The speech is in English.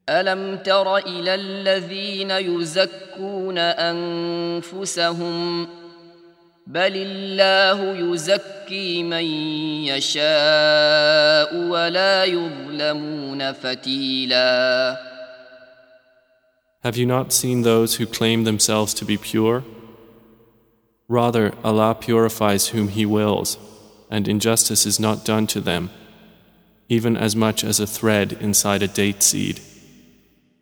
ألم تر إلى الذين يزكون أنفسهم بل الله يزكي من يشاء ولا يظلمون فتيلا. Have you not seen those who claim themselves to be pure? Rather, Allah purifies whom He wills, and injustice is not done to them, even as much as a thread inside a date seed.